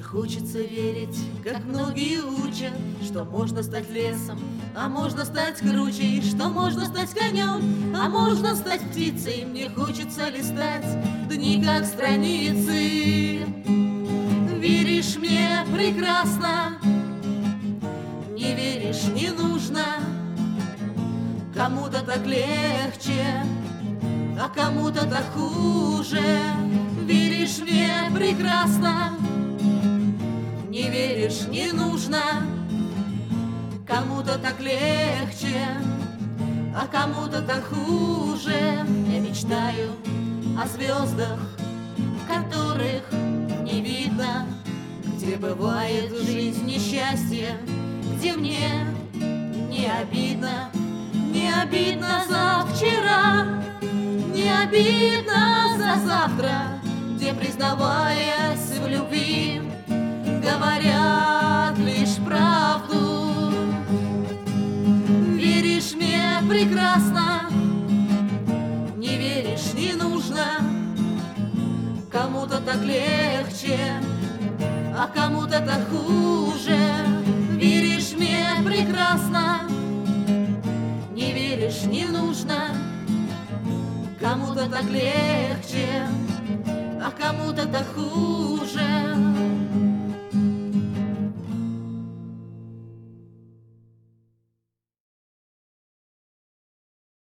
хочется верить, как многие учат, что можно стать лесом, а можно стать круче, и что можно стать конем, а можно стать птицей. Мне хочется листать дни как страницы. Веришь мне прекрасно, не веришь не нужно. Кому-то так легче, а кому-то так хуже. Веришь мне прекрасно, не веришь не нужно. Кому-то так легче, а кому-то так хуже. Я мечтаю о звездах, которых не видно, где бывает жизнь несчастье, где мне не обидно. Не обидно за вчера, не обидно за завтра, где, признаваясь в любви, говорят лишь правду. Веришь мне прекрасно, не веришь не нужно. Кому-то так легче, а кому-то так хуже. Веришь мне прекрасно, не веришь не нужно. Кому-то так легче, а кому-то так хуже.